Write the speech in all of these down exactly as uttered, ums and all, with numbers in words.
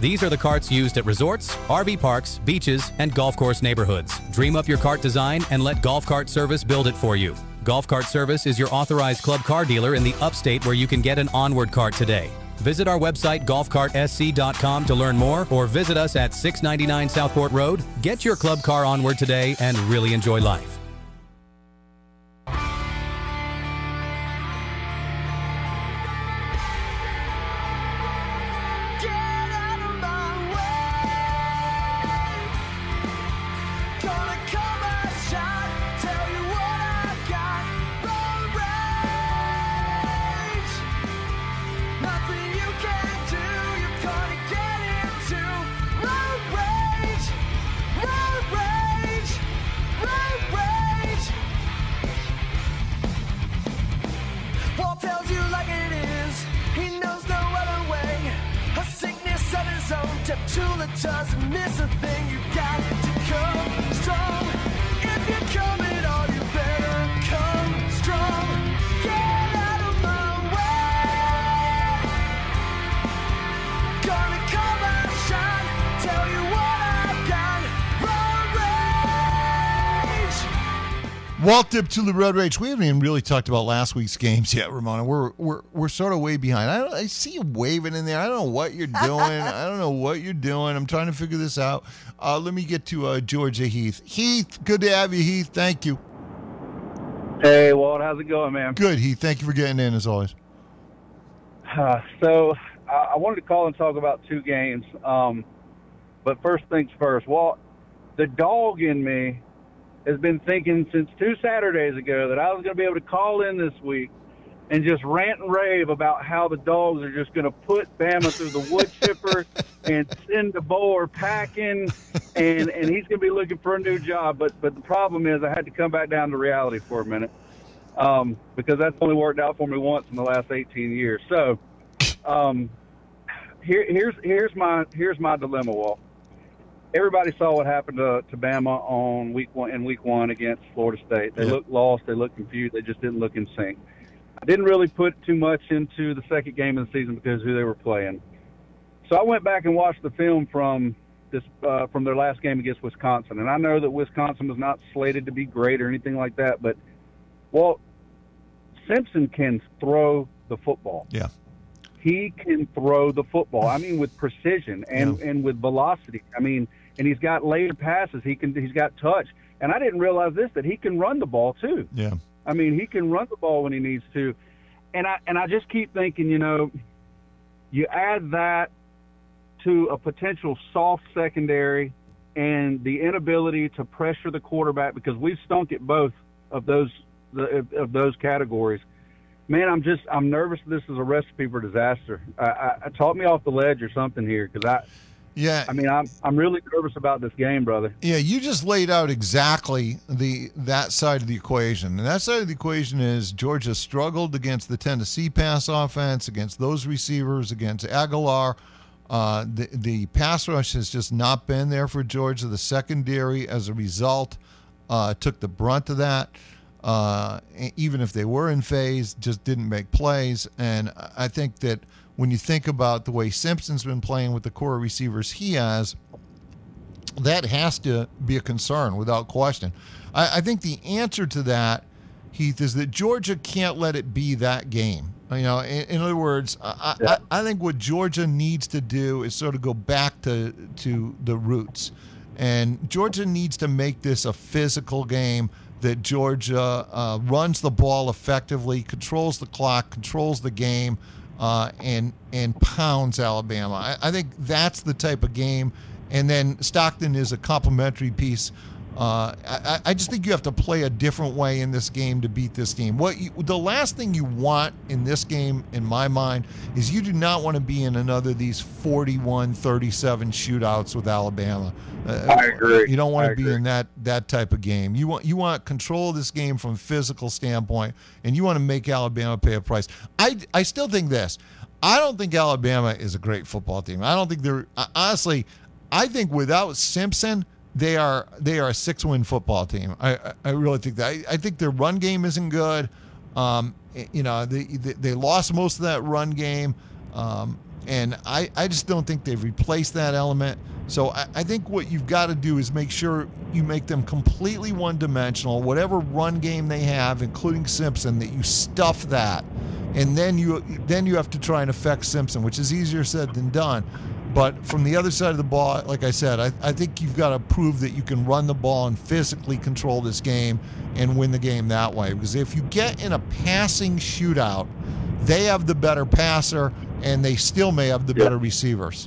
These are the karts used at resorts, R V parks, beaches, and golf course neighborhoods. Dream up your kart design and let Golf Kart Service build it for you. Golf Kart Service is your authorized club car dealer in the upstate where you can get an Onward cart today. Visit our website golf cart s c dot com to learn more, or visit us at six ninety-nine Southport Road. Get your club car Onward today and really enjoy life. Doesn't miss a thing, you got to come strong. If you're coming on, you better come strong. Get out of my way. Gonna call my shot, tell you what I've got. Road rage. Walt Dip to the Road Rage. We haven't even really talked about last week's games yet, Ramona. We're we're we're sort of way behind. I don't, I see you waving in there. I don't know what you're doing. I don't know what you're doing. I'm trying to figure this out. Uh, let me get to uh, Georgia Heath. Heath, good to have you, Heath. Thank you. Hey, Walt. How's it going, man? Good, Heath. Thank you for getting in, as always. Uh, so I, I wanted to call and talk about two games. Um, but first things first, Walt, the dog in me has been thinking since two Saturdays ago that I was going to be able to call in this week and just rant and rave about how the dogs are just going to put Bama through the wood chipper and send DeBoer packing, and, and he's going to be looking for a new job. But but the problem is I had to come back down to reality for a minute um, because that's only worked out for me once in the last eighteen years. So um, here, here's here's my here's my dilemma, Walt. Everybody saw what happened to, to Bama on week one in week one against Florida State. They yeah. looked lost. They looked confused. They just didn't look in sync. I didn't really put too much into the second game of the season because of who they were playing. So I went back and watched the film from this uh, from their last game against Wisconsin. And I know that Wisconsin was not slated to be great or anything like that, but, well, Simpson can throw the football. Yeah. He can throw the football. I mean, with precision and, yeah. and with velocity. I mean, and he's got layered passes. He can. He's got touch. And I didn't realize this, that he can run the ball too. Yeah. I mean, he can run the ball when he needs to. And I and I just keep thinking, you know, you add that to a potential soft secondary and the inability to pressure the quarterback, because we've stunk at both of those the, of those categories. Man, I'm just I'm nervous. This is a recipe for disaster. I, I, I taught me off the ledge or something here, because I. Yeah, I mean, I'm I'm really nervous about this game, brother. Yeah, you just laid out exactly the that side of the equation, and that side of the equation is Georgia struggled against the Tennessee pass offense, against those receivers, against Aguilar. Uh, the the pass rush has just not been there for Georgia. The secondary, as a result, uh, took the brunt of that. Uh, even if they were in phase, just didn't make plays, and I think that. When you think about the way Simpson's been playing with the core receivers he has, that has to be a concern without question. I, I think the answer to that, Heath, is that Georgia can't let it be that game. You know, in, in other words, I, yeah. I, I think what Georgia needs to do is sort of go back to to the roots, and Georgia needs to make this a physical game. That Georgia uh, runs the ball effectively, controls the clock, controls the game. Uh, and and pounds Alabama. I, I think that's the type of game. And then Stockton is a complementary piece. Uh, I, I just think you have to play a different way in this game to beat this team. What you, the last thing you want in this game, in my mind, is you do not want to be in another of these forty-one thirty-seven shootouts with Alabama. Uh, I agree. You don't want I to be agree. in that that type of game. You want you want control of this game from a physical standpoint, and you want to make Alabama pay a price. I, I still think this. I don't think Alabama is a great football team. I don't think they're honestly. I think without Simpson, they are they are a six-win football team. I I really think that. I, I think their run game isn't good. Um, you know, they, they they lost most of that run game. Um, And I, I just don't think they've replaced that element. So I, I think what you've got to do is make sure you make them completely one-dimensional. Whatever run game they have, including Simpson, that you stuff that. And then you then you have to try and affect Simpson, which is easier said than done. But from the other side of the ball, like I said, I, I think you've got to prove that you can run the ball and physically control this game and win the game that way. Because if you get in a passing shootout, they have the better passer, and they still may have the Yeah. better receivers.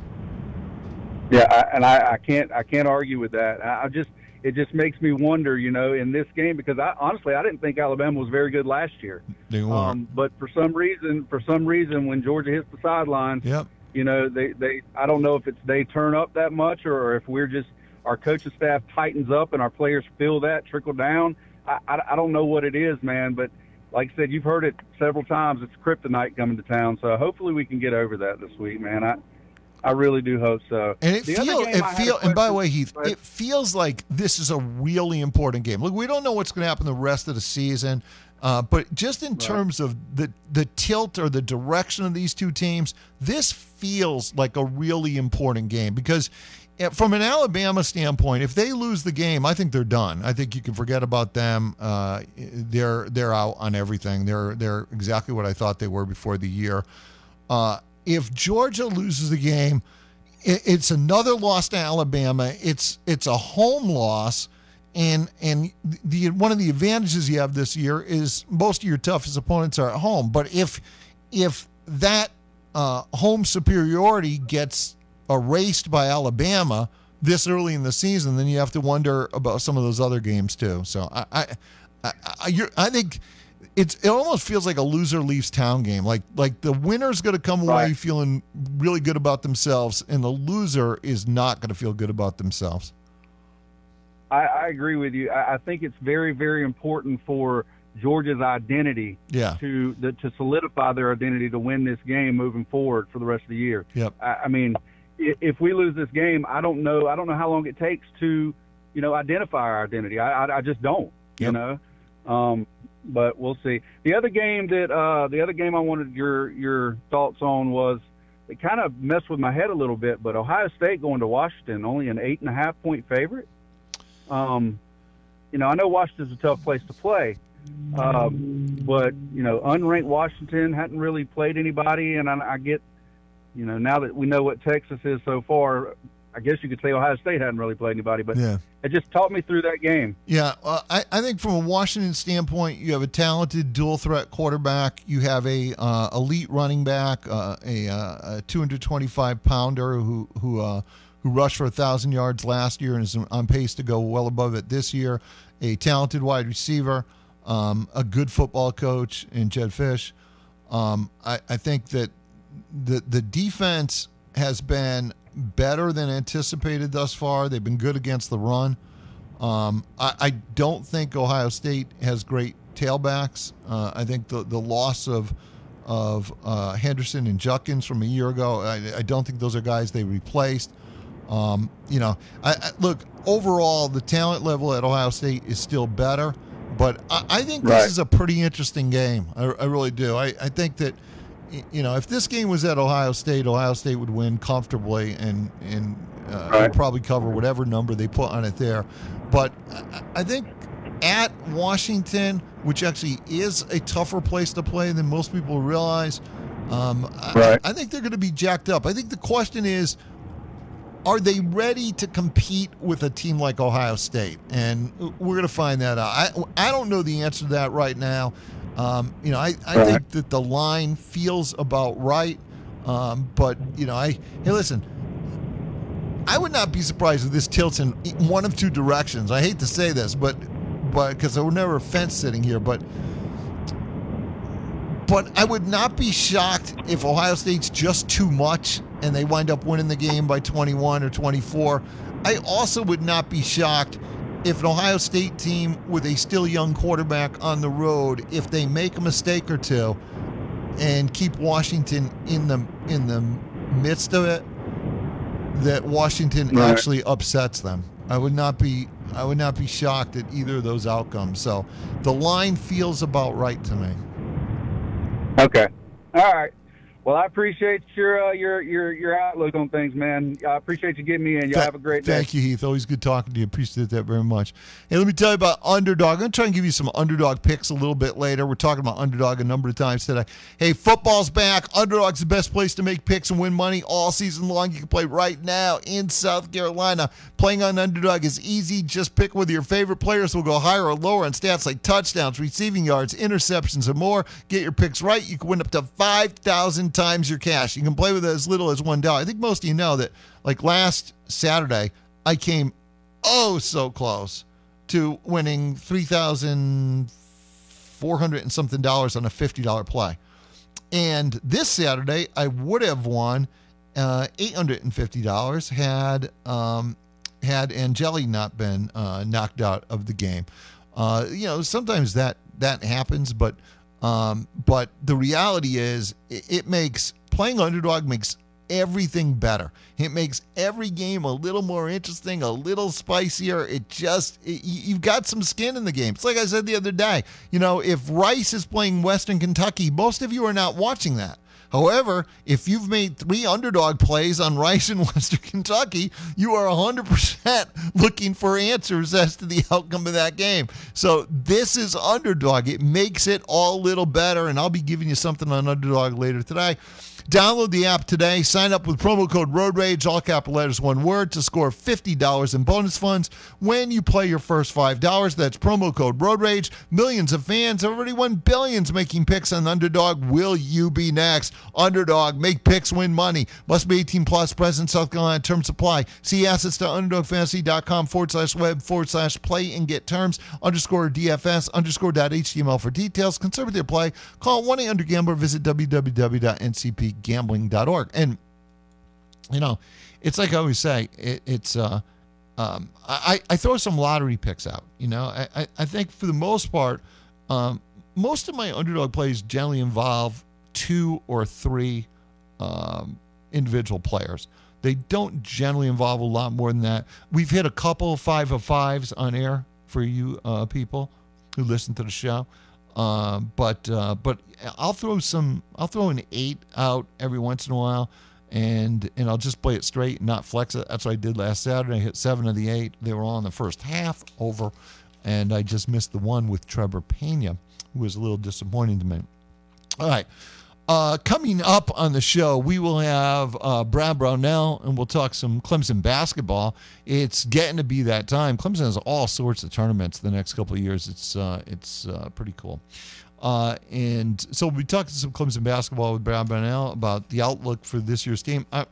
Yeah, I, and I, I can't I can't argue with that. I, I just it just makes me wonder, you know, in this game, because I honestly I didn't think Alabama was very good last year. They weren't. Um, but for some reason, for some reason, when Georgia hits the sideline, Yep. you know, they, they I don't know if it's they turn up that much or if we're just our coaching staff tightens up and our players feel that trickle down. I, I, I don't know what it is, man. But like I said, you've heard it several times. It's kryptonite coming to town. So hopefully we can get over that this week, man. I I really do hope so. And it The other feels, game it I had a feel, and by the question- way, Heath, Right. it feels like this is a really important game. Look, we don't know what's going to happen the rest of the season, uh, but just in terms of the the tilt or the direction of these two teams, this feels like a really important game because. uh, From an Alabama standpoint, if they lose the game, I think they're done. I think you can forget about them. Uh, they're they're out on everything. They're they're exactly what I thought they were before the year. Uh, if Georgia loses the game, it, it's another loss to Alabama. It's it's a home loss, and and the one of the advantages you have this year is most of your toughest opponents are at home. But if if that uh, home superiority gets erased by Alabama this early in the season, then you have to wonder about some of those other games too. So I I I, I, you're, I think. It's it almost feels like a loser leaves town game. Like like the winner's going to come away Right. feeling really good about themselves, and the loser is not going to feel good about themselves. I, I agree with you. I, I think it's very, very important for Georgia's identity Yeah. to the, to solidify their identity to win this game moving forward for the rest of the year. Yep. I, I mean, if, if we lose this game, I don't know. I don't know how long it takes to, you know, identify our identity. I, I, I just don't. You Yep. know. Um, but we'll see. The other game that uh, the other game I wanted your your thoughts on was it kind of messed with my head a little bit. But Ohio State going to Washington, only an eight and a half point favorite. Um, you know, I know Washington's a tough place to play, um, but you know, unranked Washington hadn't really played anybody, and I, I get, you know, now that we know what Texas is so far, I guess you could say Ohio State hadn't really played anybody, but Yeah. it just taught me through that game. Yeah, uh, I, I think from a Washington standpoint, you have a talented dual threat quarterback. You have a uh, elite running back, uh, a, uh, a two hundred twenty-five pounder who who uh, who rushed for a thousand yards last year and is on pace to go well above it this year. A talented wide receiver, um, a good football coach in Jed Fish. Um, I, I think that the the defense has been better than anticipated thus far. They've been good against the run. Um, I, I don't think Ohio State has great tailbacks. Uh, I think the, the loss of of uh, Henderson and Judkins from a year ago, I, I don't think those are guys they replaced. Um, you know, I, I, look, overall, the talent level at Ohio State is still better, but I, I think this Right. is a pretty interesting game. I, I really do. I, I think that, you know, if this game was at Ohio State, Ohio State would win comfortably and and uh, Right. would probably cover whatever number they put on it there. But I- I think at Washington, which actually is a tougher place to play than most people realize, um, Right. I, I think they're going to be jacked up. I think the question is, are they ready to compete with a team like Ohio State? And we're going to find that out. I, I don't know the answer to that right now. Um, you know, I, I Right. think that the line feels about right. Um, but, you know, I hey, listen, I would not be surprised if this tilts in one of two directions. I hate to say this, but but because we're never fence sitting here, but but I would not be shocked if Ohio State's just too much and they wind up winning the game by twenty-one or twenty-four. I also would not be shocked if an Ohio State team with a still young quarterback on the road, if they make a mistake or two and keep Washington in the in the midst of it, that Washington Right. actually upsets them. I would not be I would not be shocked at either of those outcomes. So the line feels about right to me. Okay. All right. Well, I appreciate your uh, your your your outlook on things, man. I appreciate you getting me in. Y'all have a great day. Thank you, Heath. Always good talking to you. Appreciate that very much. Hey, let me tell you about Underdog. I'm going to try and give you some Underdog picks a little bit later. We're talking about Underdog a number of times today. Hey, football's back. Underdog's the best place to make picks and win money all season long. You can play right now in South Carolina. Playing on Underdog is easy. Just pick whether your favorite players will go higher or lower on stats like touchdowns, receiving yards, interceptions, and more. Get your picks right. You can win up to five thousand times your cash. You can play with as little as one dollar. I think most of you know that, like last Saturday, I came oh so close to winning three thousand four hundred and something dollars on a fifty dollars play. And this Saturday, I would have won uh, eight hundred fifty dollars had um, had Angeli not been uh, knocked out of the game. Uh, you know, sometimes that that happens, but um, but the reality is it, it makes playing Underdog makes everything better. It makes every game a little more interesting, a little spicier. It just, it, you've got some skin in the game. It's like I said the other day, you know, if Rice is playing Western Kentucky, most of you are not watching that. However, if you've made three Underdog plays on Rice in Western Kentucky, you are one hundred percent looking for answers as to the outcome of that game. So this is Underdog. It makes it all a little better, and I'll be giving you something on Underdog later today. Download the app today. Sign up with promo code Road Rage, all capital letters, one word, to score fifty dollars in bonus funds when you play your first five dollars. That's promo code Road Rage. Millions of fans have already won billions making picks on Underdog. Will you be next? Underdog, make picks, win money. Must be eighteen plus, present, South Carolina, terms apply. See assets.underdogfantasy.com forward slash web forward slash play and get terms. Underscore D F S, underscore dot H T M L for details. Concerned with your play, call one eight hundred gambler. Visit w w w dot n c p gambling dot org. And you know, it's like I always say, it, it's uh um I, I throw some lottery picks out. You know, I, I, I think for the most part, um most of my Underdog plays generally involve two or three um individual players. They don't generally involve a lot more than that. We've hit a couple five of fives on air for you uh people who listen to the show. Um, but uh, but I'll throw some. I'll throw an eight out every once in a while, and and I'll just play it straight and not flex it. That's what I did last Saturday. I hit seven of the eight. They were all in the first half over, and I just missed the one with Trevor Pena, who was a little disappointing to me. All right. Uh, coming up on the show, we will have uh, Brad Brownell, and we'll talk some Clemson basketball. It's getting to be that time. Clemson has all sorts of tournaments the next couple of years. It's uh, it's uh, pretty cool. Uh, and so we'll be talking some Clemson basketball with Brad Brownell about the outlook for this year's team. I,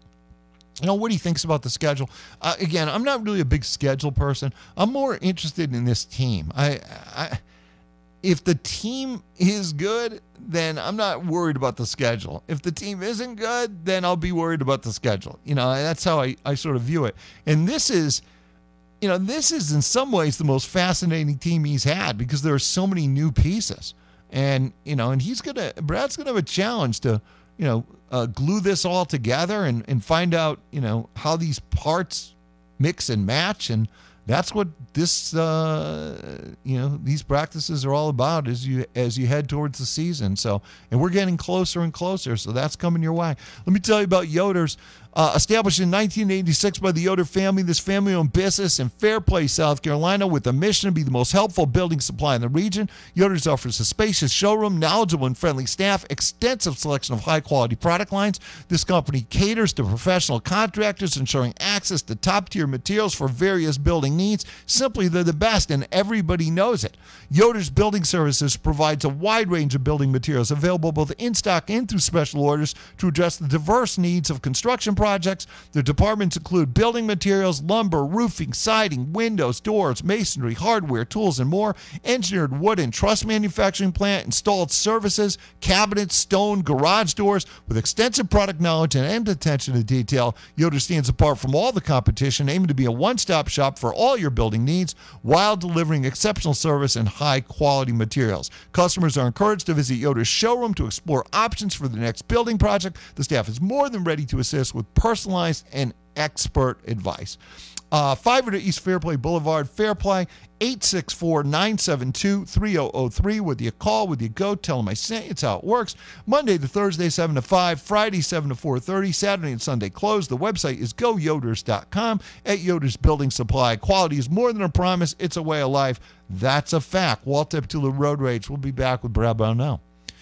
you know, what he thinks about the schedule. Uh, again, I'm not really a big schedule person. I'm more interested in this team. I, I If the team is good, then I'm not worried about the schedule. If the team isn't good, then I'll be worried about the schedule. You know, that's how I, I sort of view it. And this is, you know, this is in some ways the most fascinating team he's had because there are so many new pieces. And, you know, and he's going to, Brad's going to have a challenge to, you know, uh, glue this all together and, and find out, you know, how these parts mix and match. And that's what this, uh, you know, these practices are all about as you as you head towards the season. So, and we're getting closer and closer. So that's coming your way. Let me tell you about Yoder's. Uh, established in nineteen eighty-six by the Yoder family, this family-owned business in Fairplay, South Carolina, with a mission to be the most helpful building supply in the region. Yoder's offers a spacious showroom, knowledgeable and friendly staff, extensive selection of high-quality product lines. This company caters to professional contractors, ensuring access to top-tier materials for various building needs. Simply, they're the best, and everybody knows it. Yoder's Building Services provides a wide range of building materials available both in stock and through special orders to address the diverse needs of construction projects. Their departments include building materials, lumber, roofing, siding, windows, doors, masonry, hardware, tools, and more. Engineered wood and truss manufacturing plant, installed services, cabinets, stone, garage doors. With extensive product knowledge and attention to detail, Yoder stands apart from all the competition, aiming to be a one-stop shop for all your building needs while delivering exceptional service and high-quality materials. Customers are encouraged to visit Yoder's showroom to explore options for the next building project. The staff is more than ready to assist with personalized and expert advice. Uh, five hundred East Fairplay Boulevard, Fairplay, eight six four, nine seven two, three zero zero three. Whether you call, whether you go, tell them I sent you. It's how it works. Monday to Thursday, seven to five. Friday, seven to four thirty. Saturday and Sunday closed. The website is go yoders dot com. At Yoders Building Supply, quality is more than a promise. It's a way of life. That's a fact. Walt Eptula Road Rage. We'll be back with Brad Brownell.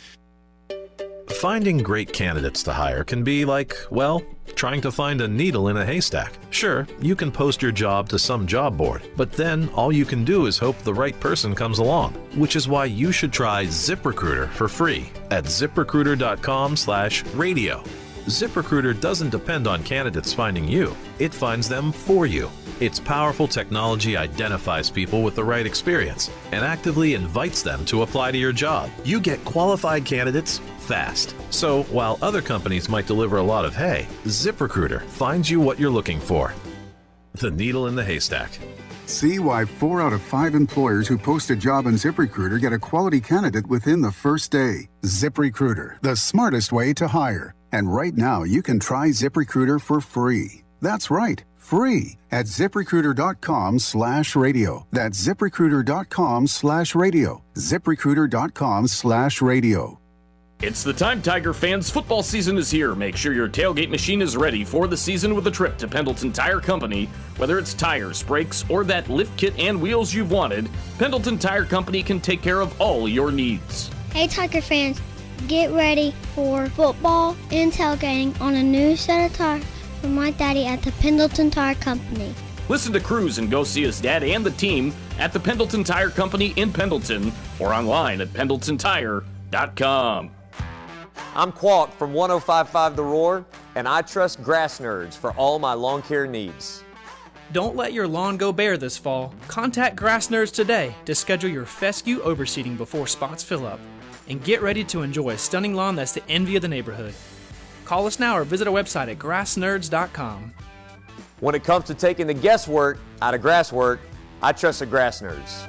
Finding great candidates to hire can be like, well, trying to find a needle in a haystack. Sure, you can post your job to some job board, but then all you can do is hope the right person comes along, which is why you should try ZipRecruiter for free at ziprecruiter dot com slash radio. ZipRecruiter doesn't depend on candidates finding you. It finds them for you. Its powerful technology identifies people with the right experience and actively invites them to apply to your job. You get qualified candidates fast. So while other companies might deliver a lot of hay, ZipRecruiter finds you what you're looking for. The needle in the haystack. See why four out of five employers who post a job on ZipRecruiter get a quality candidate within the first day. ZipRecruiter, the smartest way to hire. And right now, you can try ZipRecruiter for free. That's right, free at ziprecruiter dot com slash radio. That's ziprecruiter dot com slash radio. ziprecruiter dot com slash radio. It's the time, Tiger fans. Football season is here. Make sure your tailgate machine is ready for the season with a trip to Pendleton Tire Company. Whether it's tires, brakes, or that lift kit and wheels you've wanted, Pendleton Tire Company can take care of all your needs. Hey, Tiger fans, get ready for football and tailgating on a new set of tires from my daddy at the Pendleton Tire Company. Listen to Cruz and go see his dad and the team at the Pendleton Tire Company in Pendleton or online at pendleton tire dot com. I'm Qualt from one oh five point five The Roar, and I trust Grass Nerds for all my lawn care needs. Don't let your lawn go bare this fall. Contact Grass Nerds today to schedule your fescue overseeding before spots fill up. And get ready to enjoy a stunning lawn that's the envy of the neighborhood. Call us now or visit our website at grass nerds dot com. When it comes to taking the guesswork out of grass work, I trust the Grass Nerds.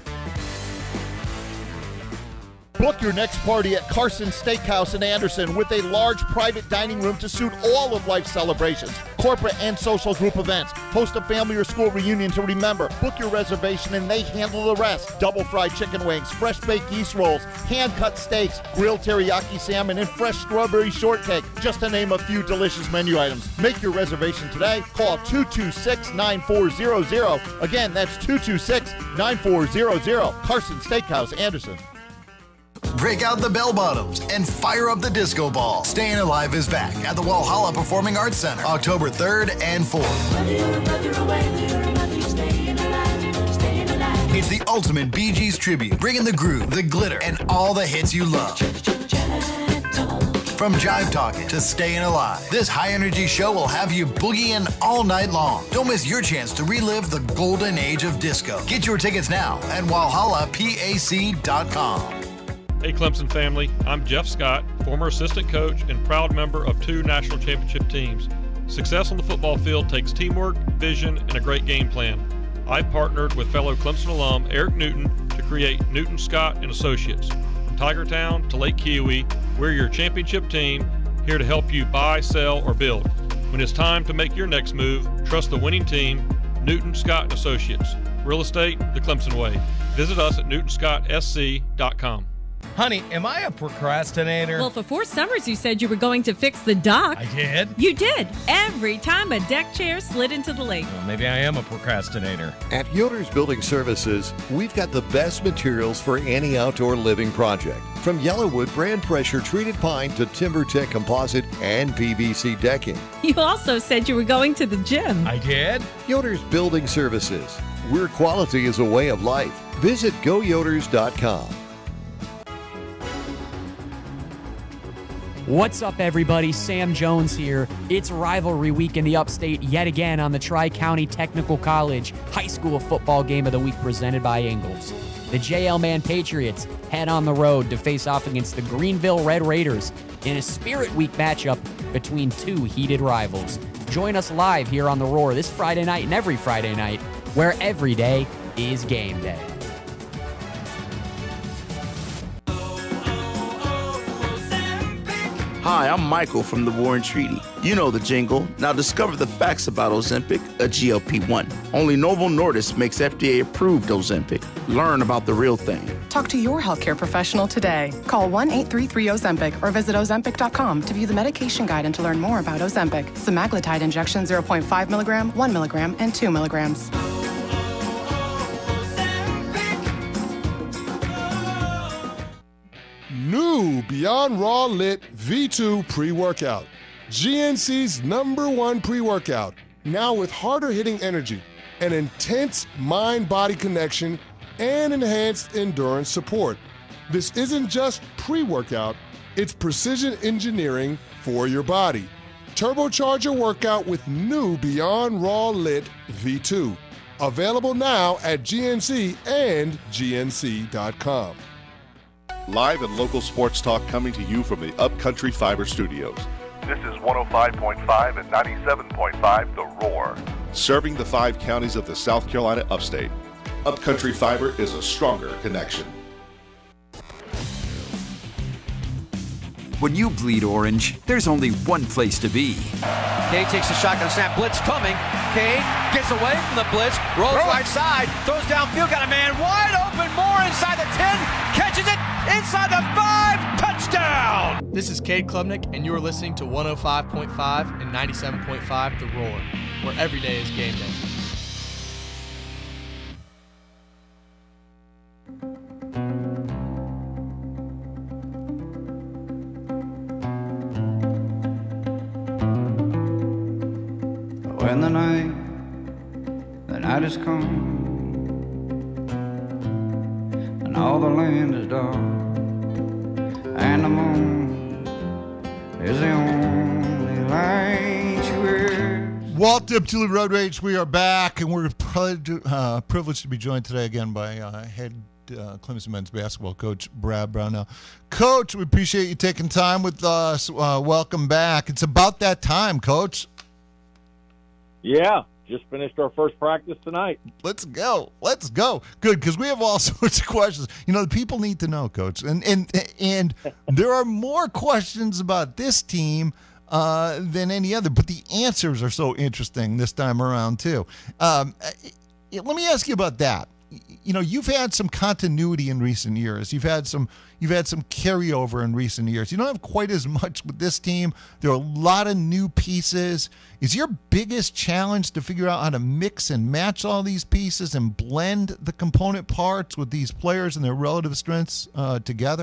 Book your next party at Carson Steakhouse in Anderson with a large private dining room to suit all of life's celebrations, corporate and social group events. Host a family or school reunion to remember. Book your reservation and they handle the rest. Double fried chicken wings, fresh baked yeast rolls, hand-cut steaks, grilled teriyaki salmon, and fresh strawberry shortcake, just to name a few delicious menu items. Make your reservation today. Call two two six, nine four zero zero. Again, that's two two six, nine four zero zero. Carson Steakhouse, Anderson. Break out the bell bottoms and fire up the disco ball. Staying Alive is back at the Walhalla Performing Arts Center, October third and fourth. It's the ultimate Bee Gees tribute, bringing the groove, the glitter, and all the hits you love. From Jive Talking to Staying Alive, this high-energy show will have you boogieing all night long. Don't miss your chance to relive the golden age of disco. Get your tickets now at walhalla pac dot com. Hey Clemson family, I'm Jeff Scott, former assistant coach and proud member of two national championship teams. Success on the football field takes teamwork, vision, and a great game plan. I partnered with fellow Clemson alum Eric Newton to create Newton Scott and Associates. From Tigertown to Lake Kiowee, we're your championship team, here to help you buy, sell, or build. When it's time to make your next move, trust the winning team, Newton Scott and Associates. Real estate the Clemson way. Visit us at newton scott s c dot com. Honey, am I a procrastinator? Well, for four summers you said you were going to fix the dock. I did? You did. Every time a deck chair slid into the lake. Well, maybe I am a procrastinator. At Yoders Building Services, we've got the best materials for any outdoor living project. From Yellowwood brand pressure treated pine to TimberTech composite and P V C decking. You also said you were going to the gym. I did? Yoders Building Services, where quality is a way of life. Visit go yoders dot com. What's up, everybody? Sam Jones here. It's rivalry week in the upstate yet again on the Tri-County Technical College High School Football Game of the Week presented by Ingles. The J L Man Patriots head on the road to face off against the Greenville Red Raiders in a Spirit Week matchup between two heated rivals. Join us live here on The Roar this Friday night and every Friday night, where every day is game day. Hi, I'm Michael from the War and Treaty. You know the jingle. Now discover the facts about Ozempic, a G L P one. Only Novo Nordisk makes F D A-approved Ozempic. Learn about the real thing. Talk to your healthcare professional today. Call one eight three three Ozempic or visit Ozempic dot com to view the medication guide and to learn more about Ozempic. Semaglutide injection zero point five milligram, one milligram, and two milligrams. New Beyond Raw Lit V two pre-workout. G N C's number one pre-workout. Now with harder hitting energy, an intense mind-body connection, and enhanced endurance support. This isn't just pre-workout, it's precision engineering for your body. Turbocharge your workout with new Beyond Raw Lit V two. Available now at G N C and G N C dot com. Live and local sports talk coming to you from the Upcountry Fiber Studios. This is one oh five point five and ninety-seven point five The Roar. Serving the five counties of the South Carolina upstate. Upcountry Fiber is a stronger connection. When you bleed orange, there's only one place to be. Cade takes a shotgun snap, blitz coming. Cade gets away from the blitz, rolls right side, throws downfield, got a man wide open, Moore inside the ten, catches it inside the five, touchdown! This is Cade Klubnik, and you are listening to one oh five point five and ninety-seven point five The Roar, where every day is game day. When the night, the night has come, and all the land is dark, and the moon is the only light you wear. Walt Diptula Road Rage, we are back, and we're uh, privileged to be joined today again by uh, head uh, Clemson men's basketball coach Brad Brownell. Coach, we appreciate you taking time with us. Uh, welcome back. It's about that time, Coach. Yeah, just finished our first practice tonight. Let's go. Let's go. Good, because we have all sorts of questions. You know, the people need to know, Coach. And and and there are more questions about this team uh, than any other, but the answers are so interesting this time around, too. Um, let me ask you about that. You know, you've had some continuity in recent years. You've had some you've had some carryover in recent years. You don't have quite as much with this team. There are a lot of new pieces. Is your biggest challenge to figure out how to mix and match all these pieces and blend the component parts with these players and their relative strengths uh, together?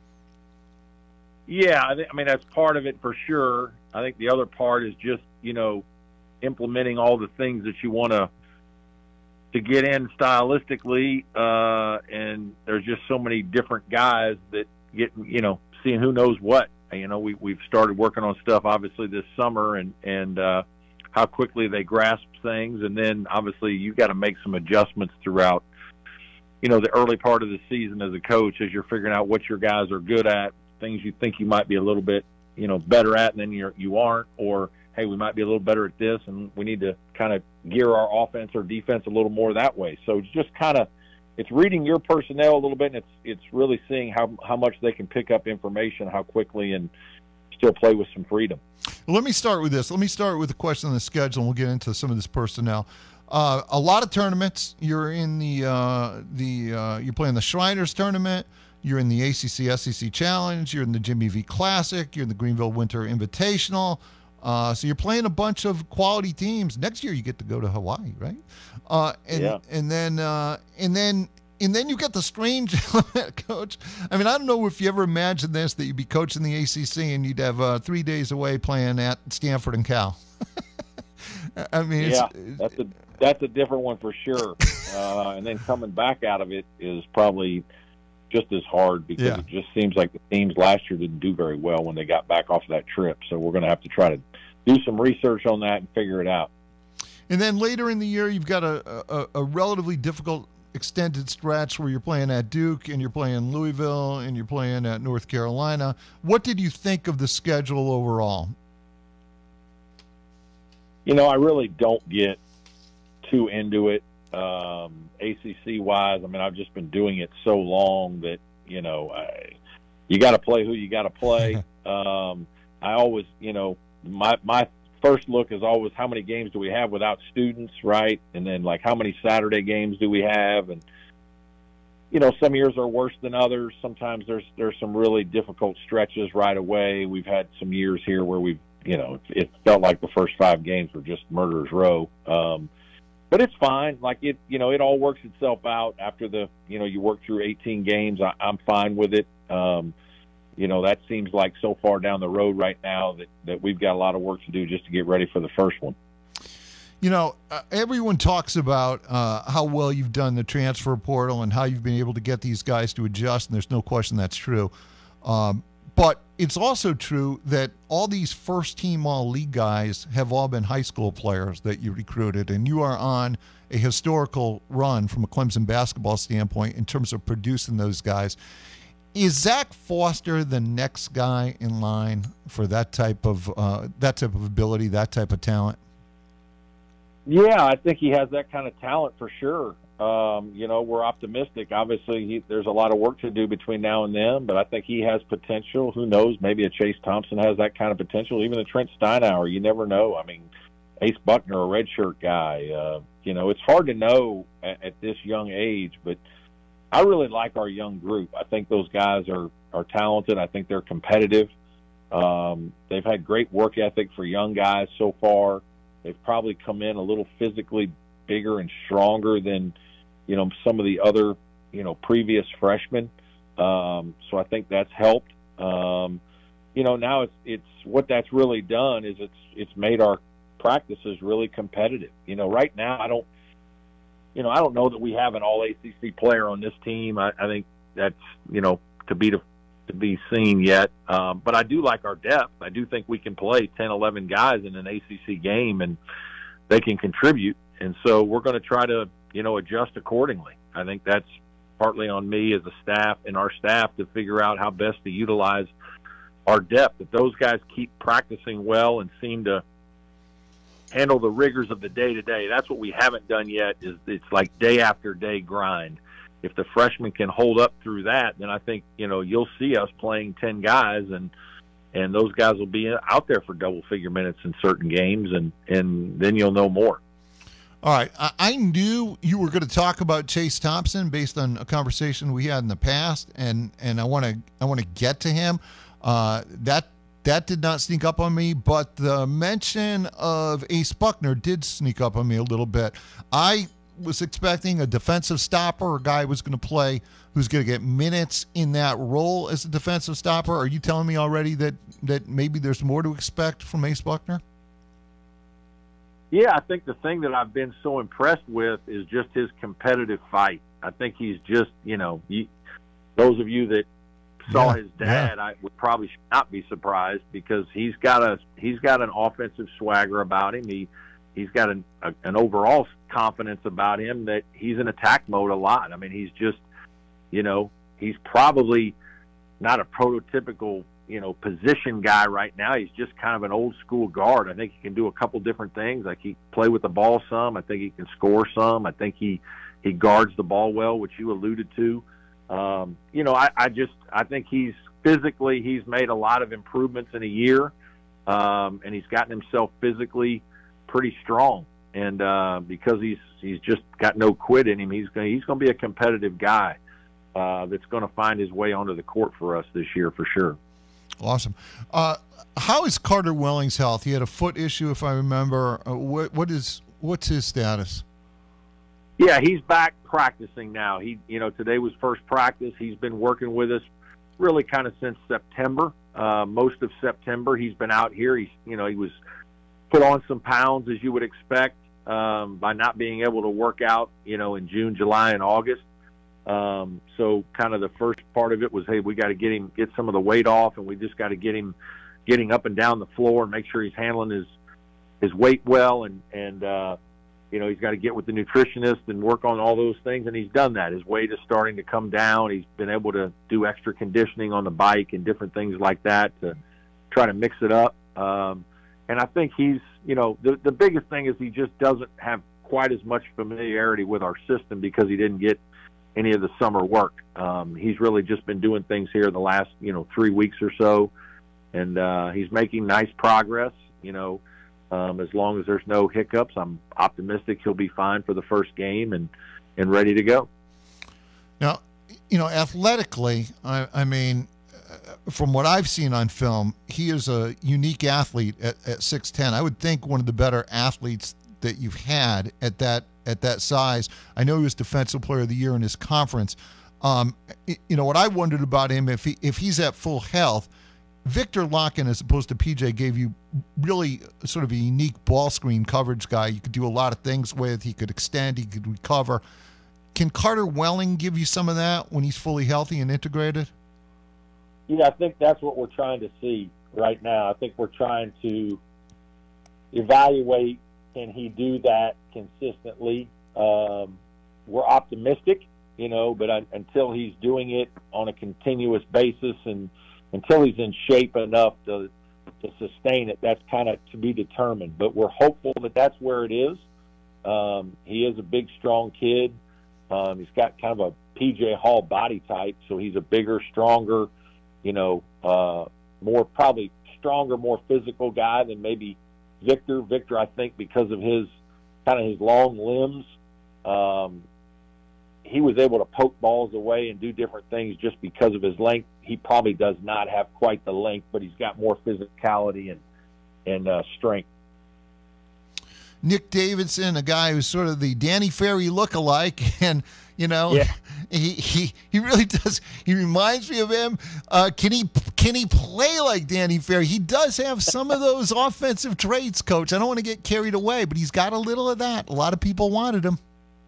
Yeah, I, th- I mean, that's part of it for sure. I think the other part is just, you know, implementing all the things that you want to to get in stylistically, uh, and there's just so many different guys that get, you know, seeing who knows what. You know, we, we've started working on stuff, obviously, this summer, and, and uh, how quickly they grasp things, and then, obviously, you've got to make some adjustments throughout, you know, the early part of the season as a coach as you're figuring out what your guys are good at, things you think you might be a little bit, you know, better at, and then you're, you aren't, or hey, we might be a little better at this, and we need to kind of gear our offense or defense a little more that way. So it's just kind of, it's reading your personnel a little bit, and it's it's really seeing how, how much they can pick up information, how quickly, and still play with some freedom. Well, let me start with this. Let me start with a question on the schedule, and we'll get into some of this personnel. Uh, a lot of tournaments. You're in the uh, the uh, you're playing the Shriners tournament. You're in the A C C S E C Challenge. You're in the Jimmy V Classic. You're in the Greenville Winter Invitational. Uh, so you're playing a bunch of quality teams. Next year you get to go to Hawaii, right? Uh, and yeah. and then uh, and then and then you get the strange element, Coach. I mean, I don't know if you ever imagined this, that you'd be coaching the A C C and you'd have uh, three days away playing at Stanford and Cal. I mean, yeah, it's, that's a that's a different one for sure. Uh, and then coming back out of it is probably just as hard, because yeah. it just seems like the teams last year didn't do very well when they got back off of that trip. So we're going to have to try to do some research on that and figure it out. And then later in the year, you've got a, a, a relatively difficult extended stretch where you're playing at Duke and you're playing Louisville and you're playing at North Carolina. What did you think of the schedule overall? You know, I really don't get too into it. Um, A C C wise, I mean, I've just been doing it so long that, you know, I, you got to play who you got to play. um, I always, you know, my my first look is always how many games do we have without students, right? And then like how many Saturday games do we have? And you know, some years are worse than others. Sometimes there's there's some really difficult stretches right away. We've had some years here where we've, you know, it felt like the first five games were just murderer's row. Um, but it's fine. Like it, you know, it all works itself out after the, you know, you work through eighteen games. I, I'm fine with it. Um, you know, that seems like so far down the road right now that, that we've got a lot of work to do just to get ready for the first one. You know, uh, everyone talks about uh, how well you've done the transfer portal and how you've been able to get these guys to adjust, and there's no question that's true. Um, but it's also true that all these first-team all-league guys have all been high school players that you recruited, and you are on a historical run from a Clemson basketball standpoint in terms of producing those guys. Is Zach Foster the next guy in line for that type of uh, that type of ability, that type of talent? Yeah, I think he has that kind of talent for sure. Um, you know, we're optimistic. Obviously, he, there's a lot of work to do between now and then, but I think he has potential. Who knows? Maybe a Chase Thompson has that kind of potential. Even a Trent Steinauer, you never know. I mean, Ace Buckner, a redshirt guy. Uh, you know, it's hard to know at, at this young age, but I really like our young group. I think those guys are, are talented. I think they're competitive. Um, they've had great work ethic for young guys so far. They've probably come in a little physically bigger and stronger than, you know, some of the other, you know, previous freshmen. Um, so I think that's helped. Um, you know, now it's, it's what that's really done is it's, it's made our practices really competitive. You know, right now I don't, you know, I don't know that we have an all A C C player on this team. I, I think that's, you know, to be to, to be seen yet. Um, but I do like our depth. I do think we can play ten, eleven guys in an A C C game and they can contribute. And so we're going to try to, you know, adjust accordingly. I think that's partly on me as a staff and our staff to figure out how best to utilize our depth. If those guys keep practicing well and seem to handle the rigors of the day-to-day, that's what we haven't done yet, is it's like day after day grind. If the freshmen can hold up through that, then I think, you know, you'll see us playing ten guys, and and those guys will be out there for double-figure minutes in certain games, and, and then you'll know more. All right. I, I knew you were going to talk about Chase Thompson based on a conversation we had in the past, and, and I want to I want to get to him. Uh, that that did not sneak up on me, but the mention of Ace Buckner did sneak up on me a little bit. I was expecting a defensive stopper, a guy who was going to play, who's going to get minutes in that role as a defensive stopper. Are you telling me already that, that maybe there's more to expect from Ace Buckner? Yeah, I think the thing that I've been so impressed with is just his competitive fight. I think he's just, you know, you, those of you that saw yeah, his dad, yeah. I would probably not be surprised, because he's got a he's got an offensive swagger about him. He he's got an a, an overall confidence about him that he's in attack mode a lot. I mean, he's just, you know, he's probably not a prototypical, you know, position guy right now. He's just kind of an old school guard. I think he can do a couple different things. Like, he play with the ball some. I think he can score some. I think he he guards the ball well, which you alluded to. Um, you know, I, I just I think he's physically he's made a lot of improvements in a year, um, and he's gotten himself physically pretty strong. And uh, because he's he's just got no quit in him, he's going he's going to be a competitive guy uh, that's going to find his way onto the court for us this year for sure. Awesome. Uh, how is Carter Welling's health? He had a foot issue, if I remember. Uh, what what is what's his status? Yeah, he's back practicing now. He, you know, today was first practice. He's been working with us really kind of since September. Uh, most of September, he's been out here. He's, you know, he was put on some pounds, as you would expect, um, by not being able to work out, you know, in June, July, and August. Um, so kind of the first part of it was, hey, we got to get him, get some of the weight off, and we just got to get him getting up and down the floor and make sure he's handling his his weight well, and and uh, you know, he's got to get with the nutritionist and work on all those things, and he's done that. His weight is starting to come down. He's been able to do extra conditioning on the bike and different things like that to try to mix it up. Um, and I think he's, you know, the, the biggest thing is he just doesn't have quite as much familiarity with our system because he didn't get any of the summer work. Um, he's really just been doing things here the last, you know, three weeks or so. and uh, he's making nice progress. You know, um, as long as there's no hiccups, I'm optimistic he'll be fine for the first game and, and ready to go. Now, you know, athletically, I, I mean, uh, from what I've seen on film, he is a unique athlete at, at six ten. I would think one of the better athletes that you've had at that at that size. I know he was Defensive Player of the Year in his conference. Um, you know, what I wondered about him, if he if he's at full health, Victor Locken, as opposed to P J, gave you really sort of a unique ball screen coverage guy. You could do a lot of things with. He could extend. He could recover. Can Carter Welling give you some of that when he's fully healthy and integrated? Yeah, I think that's what we're trying to see right now. I think we're trying to evaluate, can he do that consistently? Um, we're optimistic, you know, but I, until he's doing it on a continuous basis and until he's in shape enough to to sustain it, that's kind of to be determined. But we're hopeful that that's where it is. Um, he is a big, strong kid. Um, he's got kind of a P J Hall body type, so he's a bigger, stronger, you know, uh, more probably stronger, more physical guy than maybe Victor. Victor, I think, because of his kind of his long limbs, um, he was able to poke balls away and do different things just because of his length. He probably does not have quite the length, but he's got more physicality and and uh, strength. Nick Davidson, a guy who's sort of the Danny Ferry lookalike, and you know, yeah. he he he really does. He reminds me of him. Uh, can he can he play like Danny Ferry? He does have some of those offensive traits, Coach. I don't want to get carried away, but he's got a little of that. A lot of people wanted him.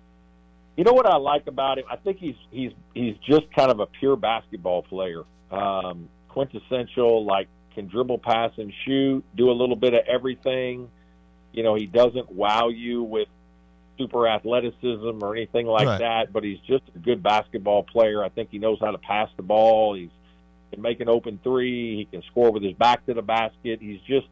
You know what I like about him? I think he's he's he's just kind of a pure basketball player, um, quintessential. Like, can dribble, pass, and shoot. Do a little bit of everything. You know, he doesn't wow you with super athleticism or anything like right. that, but he's just a good basketball player. I think he knows how to pass the ball. He's can make an open three. He can score with his back to the basket. He's just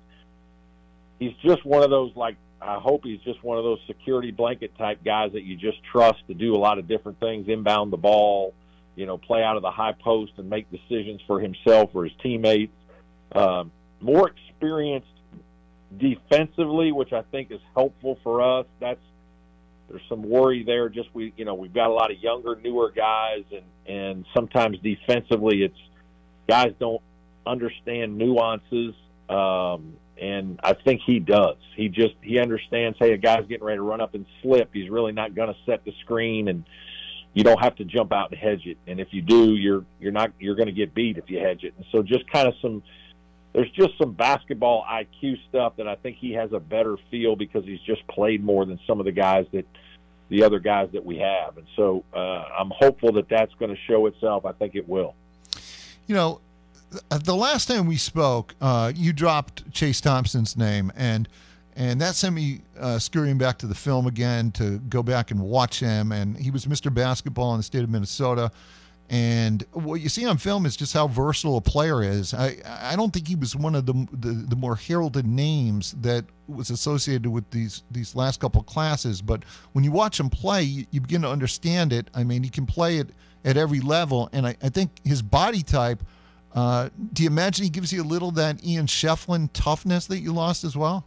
he's just one of those, like, I hope he's just one of those security blanket type guys that you just trust to do a lot of different things, inbound the ball, you know, play out of the high post and make decisions for himself or his teammates. Um, more experienced defensively, which I think is helpful for us. That's there's some worry there. Just we, you know, we've got a lot of younger, newer guys, and and sometimes defensively, it's guys don't understand nuances, um, and I think he does. He just he understands. Hey, a guy's getting ready to run up and slip. He's really not going to set the screen, and you don't have to jump out and hedge it. And if you do, you're you're not you're going to get beat if you hedge it. And so just kind of some. There's just some basketball I Q stuff that I think he has a better feel because he's just played more than some of the guys that the other guys that we have. And so uh, I'm hopeful that that's going to show itself. I think it will. You know, the last time we spoke, uh, you dropped Chase Thompson's name, and and that sent me uh, scurrying back to the film again to go back and watch him. And he was Mister Basketball in the state of Minnesota. And what you see on film is just how versatile a player is. I, I don't think he was one of the, the the more heralded names that was associated with these these last couple of classes. But when you watch him play, you, you begin to understand it. I mean, he can play it at every level. And I, I think his body type, uh, do you imagine he gives you a little of that Ian Shefflin toughness that you lost as well?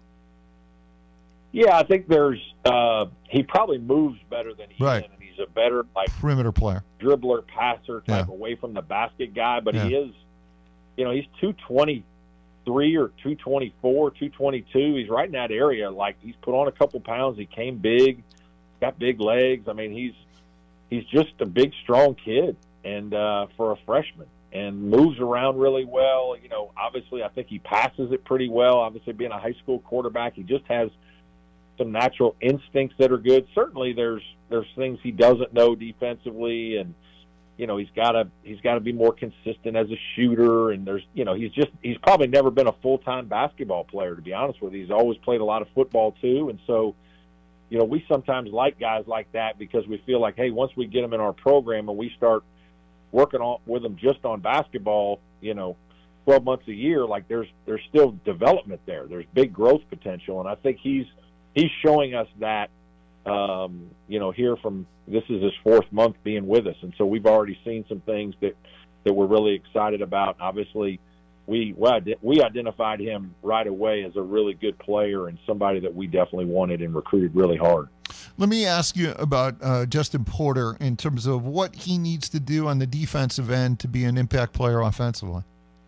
Yeah, I think there's uh, he probably moves better than Ian. Right. He's a better, like, perimeter player, dribbler, passer type, yeah. away from the basket guy. But yeah. he is, you know, he's two twenty-three or two twenty-four, two twenty-two. He's right in that area. Like, he's put on a couple pounds. He came big, got big legs. I mean, he's he's just a big, strong kid, and uh, for a freshman, and moves around really well. You know, obviously, I think he passes it pretty well. Obviously, being a high school quarterback, he just has some natural instincts that are good. Certainly, there's there's things he doesn't know defensively, and you know he's got to he's got to be more consistent as a shooter. And there's you know he's just he's probably never been a full time basketball player, to be honest with you. He's always played a lot of football too, and so you know we sometimes like guys like that because we feel like, hey, once we get them in our program and we start working on with them just on basketball, you know, twelve months a year, like there's there's still development there. There's big growth potential, and I think he's he's showing us that, um, you know, here from this is his fourth month being with us. And so we've already seen some things that, that we're really excited about. Obviously, we well, we identified him right away as a really good player and somebody that we definitely wanted and recruited really hard. Let me ask you about uh, Justin Porter in terms of what he needs to do on the defensive end to be an impact player offensively.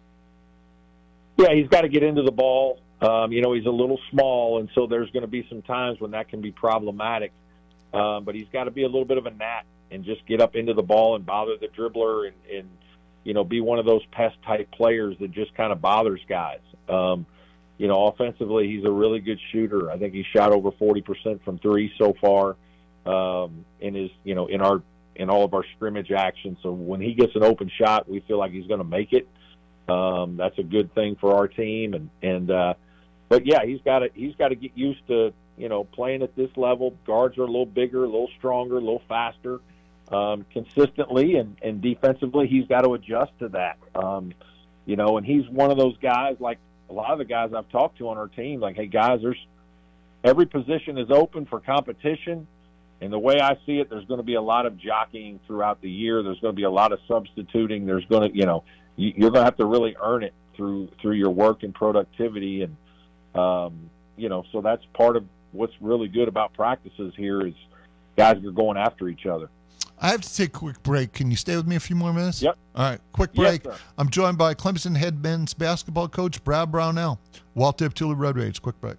Yeah, he's got to get into the ball. Um, you know, he's a little small, and so there's going to be some times when that can be problematic. Um, but he's got to be a little bit of a gnat and just get up into the ball and bother the dribbler and, and you know, be one of those pest-type players that just kind of bothers guys. Um, you know, offensively, he's a really good shooter. I think he shot over forty percent from three so far um, in his, you know, in our in all of our scrimmage action. So when he gets an open shot, we feel like he's going to make it. Um, that's a good thing for our team, and and uh, but yeah, he's got to he's got to get used to you know playing at this level. Guards are a little bigger, a little stronger, a little faster, um, consistently, and, and defensively, he's got to adjust to that. Um, you know, and he's one of those guys like a lot of the guys I've talked to on our team. Like, hey guys, there's every position is open for competition, and the way I see it, there's going to be a lot of jockeying throughout the year. There's going to be a lot of substituting. There's going to you know. You're going to have to really earn it through through your work and productivity, and um, you know, so that's part of what's really good about practices here is guys are going after each other. I have to take a quick break. Can you stay with me a few more minutes? Yep. All right, quick Yes, break. sir. I'm joined by Clemson head men's basketball coach Brad Brownell. Walt Deptula Red Rage. Quick break.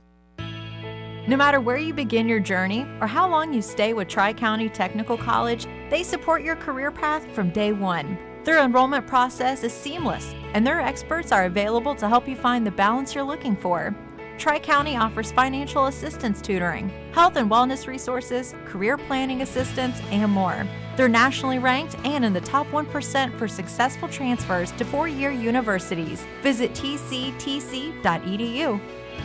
No matter where you begin your journey or how long you stay with Tri-County Technical College, they support your career path from day one. Their enrollment process is seamless, and their experts are available to help you find the balance you're looking for. Tri-County offers financial assistance tutoring, health and wellness resources, career planning assistance, and more. They're nationally ranked and in the top one percent for successful transfers to four-year universities. Visit t c t c dot e d u.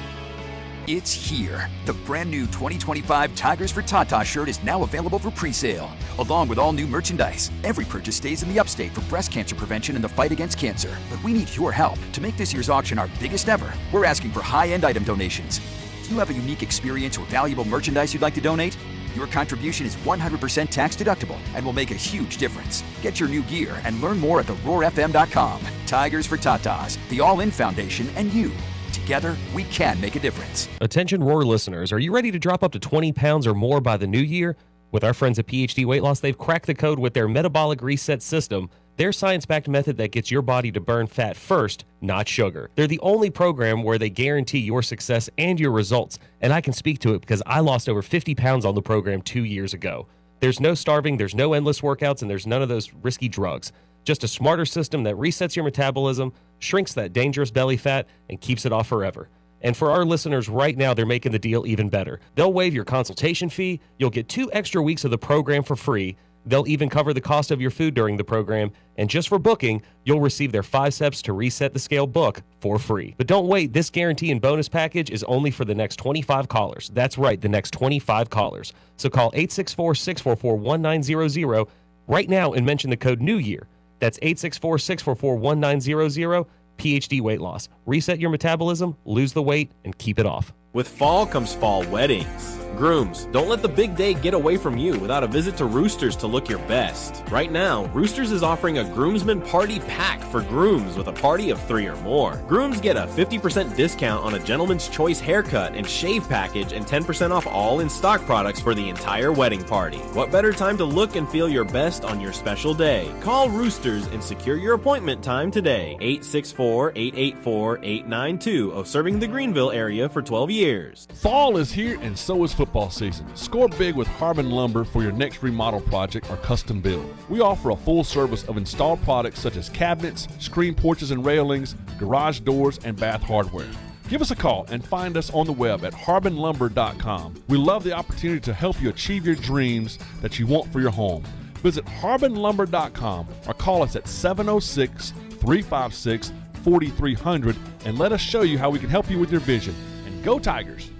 It's here. The brand new twenty twenty-five Tigers for Tata shirt is now available for pre-sale, along with all new merchandise. Every purchase stays in the upstate for breast cancer prevention and the fight against cancer. But we need your help. To make this year's auction our biggest ever, we're asking for high-end item donations. Do you have a unique experience or valuable merchandise you'd like to donate? Your contribution is one hundred percent tax deductible and will make a huge difference. Get your new gear and learn more at the roar f m dot com. Tigers for Tatas, the All-In Foundation, and you. Together, we can make a difference. Attention Roar listeners, are you ready to drop up to twenty pounds or more by the new year? With our friends at P H D Weight Loss, they've cracked the code with their metabolic reset system, their science-backed method that gets your body to burn fat first, not sugar. They're the only program where they guarantee your success and your results, and I can speak to it because I lost over fifty pounds on the program two years ago. There's no starving, there's no endless workouts, and there's none of those risky drugs. Just a smarter system that resets your metabolism, shrinks that dangerous belly fat, and keeps it off forever. And for our listeners right now, they're making the deal even better. They'll waive your consultation fee, you'll get two extra weeks of the program for free, they'll even cover the cost of your food during the program, and just for booking, you'll receive their five steps to reset the scale book for free. But don't wait, this guarantee and bonus package is only for the next twenty-five callers. That's right, the next twenty-five callers. So call eight six four, six four four, one nine zero zero right now and mention the code NEWYEAR. That's eight six four, six four four, one nine zero zero. P H D Weight Loss. Reset your metabolism, lose the weight, and keep it off. With fall comes fall weddings. Grooms, don't let the big day get away from you without a visit to Roosters to look your best. Right now, Roosters is offering a groomsman party pack for grooms with a party of three or more. Grooms get a fifty percent discount on a gentleman's choice haircut and shave package and ten percent off all in-stock products for the entire wedding party. What better time to look and feel your best on your special day? Call Roosters and secure your appointment time today. eight six four, eight eight four, eight nine two of serving the Greenville area for twelve years. Fall is here and so is football season. Score big with Harbin Lumber for your next remodel project or custom build. We offer a full service of installed products such as cabinets, screen porches and railings, garage doors, and bath hardware. Give us a call and find us on the web at harbin lumber dot com. We love the opportunity to help you achieve your dreams that you want for your home. Visit harbin lumber dot com or call us at seven oh six, three five six, four three zero zero and let us show you how we can help you with your vision. And go Tigers!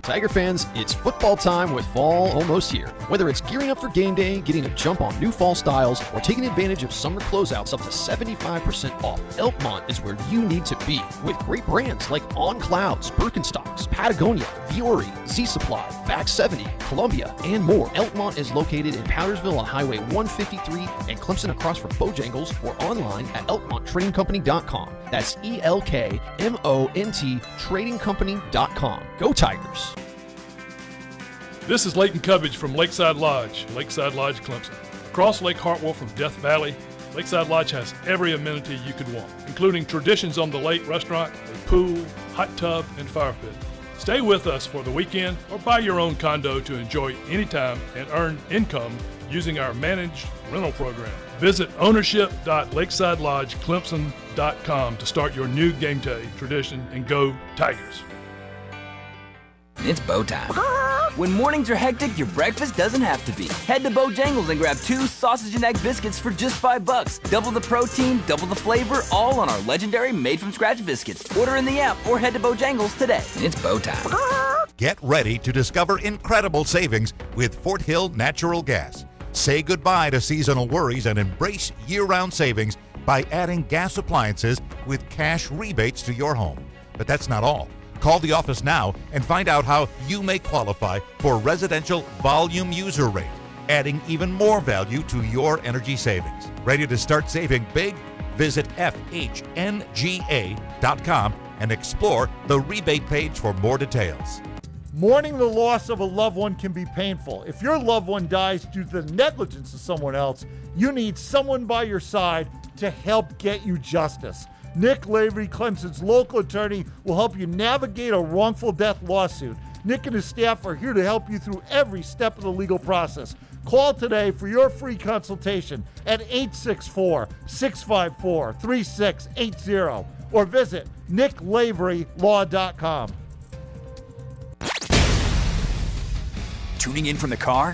Tiger fans, it's football time with fall almost here. Whether it's gearing up for game day, getting a jump on new fall styles, or taking advantage of summer closeouts up to seventy-five percent off, Elkmont is where you need to be. With great brands like On Clouds, Birkenstocks, Patagonia, Viore, Z Supply, Back seventy, Columbia, and more. Elkmont is located in Powdersville on Highway one fifty-three and Clemson across from Bojangles, or online at elkmont trading company dot com. That's E L K M O N T trading company dot com. Go Tigers! This is Leighton Cubbage from Lakeside Lodge, Lakeside Lodge, Clemson. Across Lake Hartwell from Death Valley, Lakeside Lodge has every amenity you could want, including Traditions on the Lake restaurant, a pool, hot tub, and fire pit. Stay with us for the weekend or buy your own condo to enjoy anytime and earn income using our managed rental program. Visit ownership dot lakeside lodge clemson dot com to start your new game day tradition, and go Tigers. It's Bo time. When mornings are hectic, your breakfast doesn't have to be. Head to Bojangles and grab two sausage and egg biscuits for just five bucks. Double the protein, double the flavor, all on our legendary made-from-scratch biscuits. Order in the app or head to Bojangles today. It's Bo time. Get ready to discover incredible savings with Fort Hill Natural Gas. Say goodbye to seasonal worries and embrace year-round savings by adding gas appliances with cash rebates to your home. But that's not all. Call the office now and find out how you may qualify for residential volume user rate, adding even more value to your energy savings. Ready to start saving big? Visit F H N G A dot com and explore the rebate page for more details. Mourning the loss of a loved one can be painful. If your loved one dies due to the negligence of someone else, you need someone by your side to help get you justice. Nick Lavery, Clemson's local attorney, will help you navigate a wrongful death lawsuit. Nick and his staff are here to help you through every step of the legal process. Call today for your free consultation at eight six four, six five four, three six eight zero or visit nick lavery law dot com. Tuning in from the car?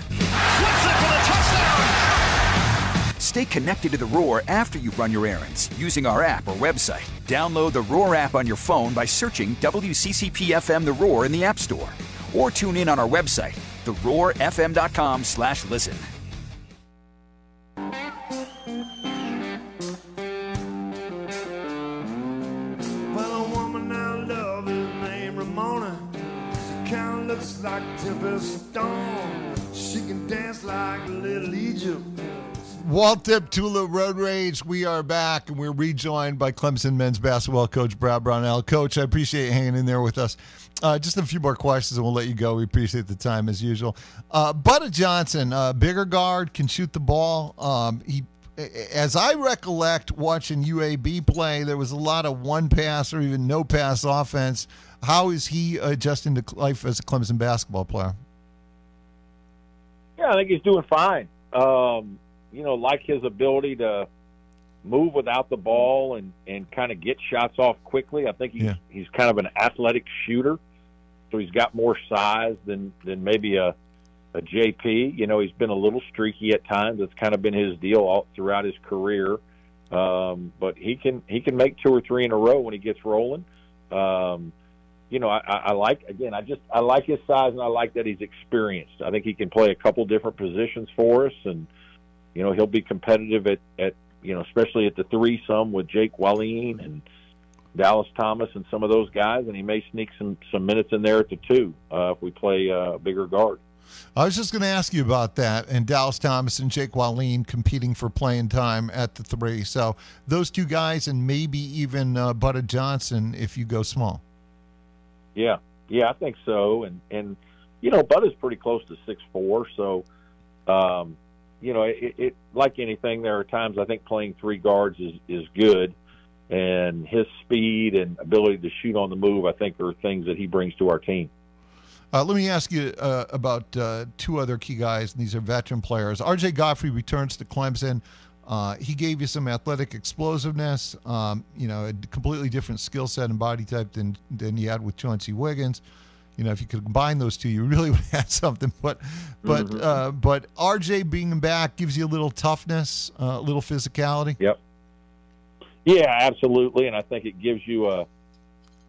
Stay connected to The Roar after you run your errands using our app or website. Download the Roar app on your phone by searching W C C P F M The Roar in the App Store. Or tune in on our website, the roar f m dot com slash listen. Well, a woman I love is named Ramona. She kind of looks like a tempest storm. She can dance like a little Egypt. Walt Dip, Tula Road Rage. We are back, and we're rejoined by Clemson men's basketball coach Brad Brownell. Coach, I appreciate you hanging in there with us. Uh, just a few more questions, and we'll let you go. We appreciate the time as usual. Uh, Butta Johnson, uh, bigger guard, can shoot the ball. Um, he, as I recollect watching U A B play, there was a lot of one pass or even no pass offense. How is he adjusting to life as a Clemson basketball player? Yeah, I think he's doing fine. Um, you know, like his ability to move without the ball and, and kind of get shots off quickly. I think he's, yeah. he's kind of an athletic shooter, so he's got more size than, than maybe a, a J P. You know, he's been a little streaky at times. It's kind of been his deal all throughout his career. Um, but he can he can make two or three in a row when he gets rolling. Um, you know, I, I like, again, I just I like his size, and I like that he's experienced. I think he can play a couple different positions for us, and you know, he'll be competitive at, at, you know, especially at the three some with Jake Wallin and Dallas Thomas and some of those guys, and he may sneak some, some minutes in there at the two uh, if we play a uh, bigger guard. I was just going to ask you about that, and Dallas Thomas and Jake Wallin competing for playing time at the three. So those two guys, and maybe even uh, Butta Johnson if you go small. Yeah, yeah, I think so. And, and you know, Butta's pretty close to six four, so um, – you know, it, it like anything, there are times I think playing three guards is, is good, and his speed and ability to shoot on the move, I think, are things that he brings to our team. Uh, let me ask you uh, about uh, two other key guys, and these are veteran players. R J Godfrey returns to Clemson. Uh, he gave you some athletic explosiveness, um, you know, a completely different skill set and body type than, than you had with Chauncey Wiggins. You know, if you could combine those two, you really would have something. But, but, mm-hmm. uh, but R J being back gives you a little toughness, uh, a little physicality. Yep. Yeah, absolutely, and I think it gives you a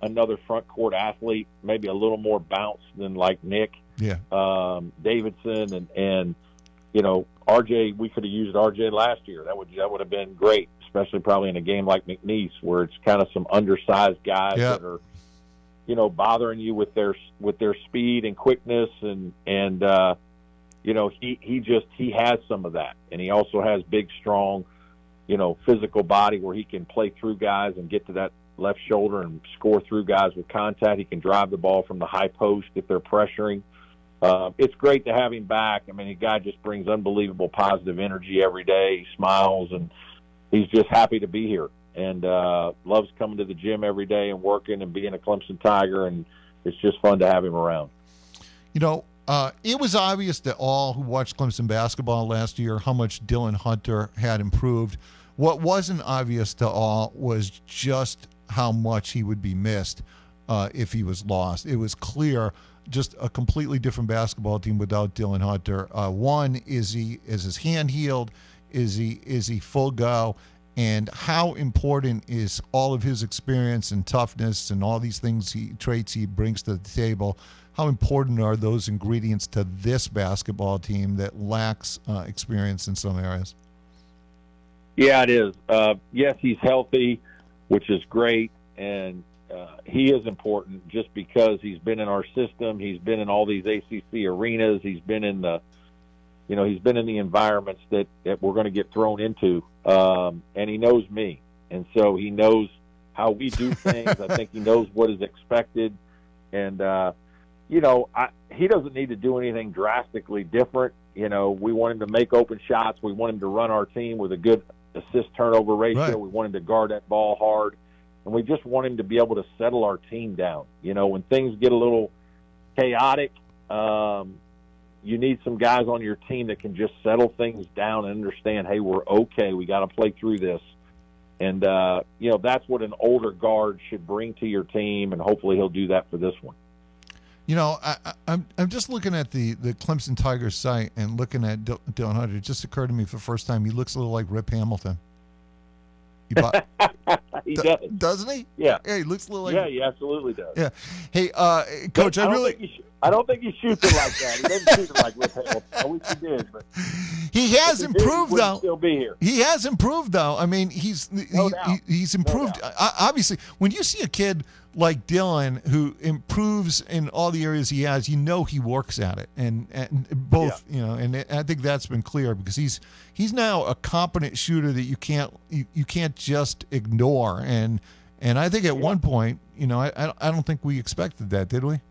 another front court athlete, maybe a little more bounce than like Nick Yeah. um, Davidson, and and you know R J. We could have used R J last year. That would that would have been great, especially probably in a game like McNeese where it's kind of some undersized guys Yep. that are, you know, bothering you with their with their speed and quickness, and and uh, you know he he just he has some of that, and he also has big, strong, you know, physical body where he can play through guys and get to that left shoulder and score through guys with contact. He can drive the ball from the high post if they're pressuring. Uh, it's great to have him back. I mean, the guy just brings unbelievable positive energy every day. He smiles, and he's just happy to be here, and uh, loves coming to the gym every day and working and being a Clemson Tiger, and it's just fun to have him around. You know, uh, it was obvious to all who watched Clemson basketball last year how much Dylan Hunter had improved. What wasn't obvious to all was just how much he would be missed uh, if he was lost. It was clear, just a completely different basketball team without Dylan Hunter. Uh, one, is he is his hand healed? Is he is he full go? And how important is all of his experience and toughness and all these things he traits he brings to the table? How important are those ingredients to this basketball team that lacks uh, experience in some areas? Yeah, it is. Uh, yes, he's healthy, which is great, and uh, he is important just because he's been in our system. He's been in all these A C C arenas. He's been in the, you know, he's been in the environments that, that we're going to get thrown into, um, and he knows me, and so he knows how we do things. I think he knows what is expected, and uh, you know, I, he doesn't need to do anything drastically different. You know, we want him to make open shots. We want him to run our team with a good assist turnover ratio. Right. We want him to guard that ball hard, and we just want him to be able to settle our team down. You know, when things get a little chaotic, um, you need some guys on your team that can just settle things down and understand, hey, we're okay. We got to play through this. And, uh, you know, that's what an older guard should bring to your team, and hopefully he'll do that for this one. You know, I, I, I'm I'm just looking at the, the Clemson Tigers site and looking at Dil- Dylan Hunter. It just occurred to me for the first time, he looks a little like Rip Hamilton. He, bought, he do- does. Doesn't he? Yeah. Yeah, he looks a little like Yeah, he absolutely does. Yeah. Hey, uh, Coach, But I don't really... think he sh- I don't think he shoots it like that. He doesn't shoot it like Rip Hamilton. I wish he did, but He has if he did, improved, he wouldn't though. still be here. He has improved, though. I mean, he's No he, doubt. he, he's improved. Uh, obviously, when you see a kid like Dylan who improves in all the areas he has, you know he works at it, and and both, you know, and I think that's been clear because he's he's now a competent shooter that you can't you, you can't just ignore, and and I think at one point, you know, I I don't think we expected that, did we?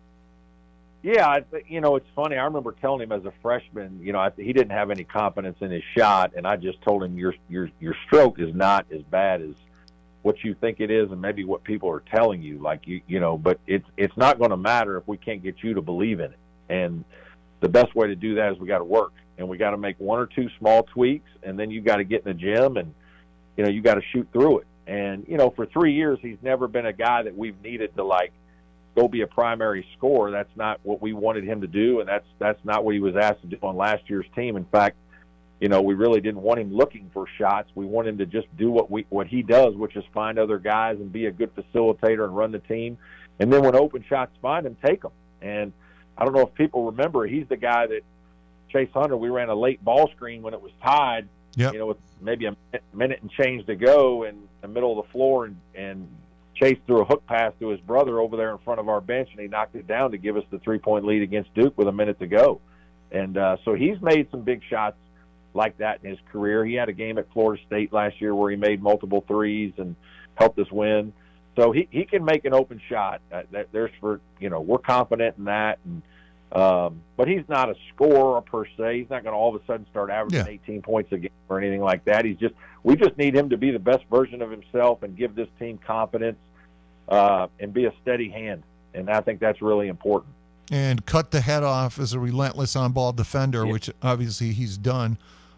Yeah, I th- you know, it's funny. I remember telling him as a freshman, you know, I, he didn't have any confidence in his shot, and I just told him your your your stroke is not as bad as what you think it is, and maybe what people are telling you. Like you, you know, but it's it's not going to matter if we can't get you to believe in it. And the best way to do that is we got to work, and we got to make one or two small tweaks, and then you got to get in the gym, and you know, you got to shoot through it. And you know, for three years, he's never been a guy that we've needed to like go be a primary scorer. That's not what we wanted him to do, and that's that's not what he was asked to do on last year's team. In fact, you know, we really didn't want him looking for shots. We want him to just do what we what he does, which is find other guys and be a good facilitator and run the team. And then when open shots find him, take them. And I don't know if people remember, he's the guy that Chase Hunter, we ran a late ball screen when it was tied, Yep. you know, with maybe a minute and change to go in the middle of the floor, and, and Chase threw a hook pass to his brother over there in front of our bench, and he knocked it down to give us the three-point lead against Duke with a minute to go. And uh, so he's made some big shots like that in his career. He had a game at Florida State last year where he made multiple threes and helped us win. So he, he can make an open shot. Uh, that, there's for you know we're confident in that. And um, but he's not a scorer per se. He's not going to all of a sudden start averaging Yeah. eighteen points a game or anything like that. He's just we just need him to be the best version of himself and give this team confidence uh, and be a steady hand. And I think that's really important. And cut the head off as a relentless on-ball defender, Yeah. which obviously he's done.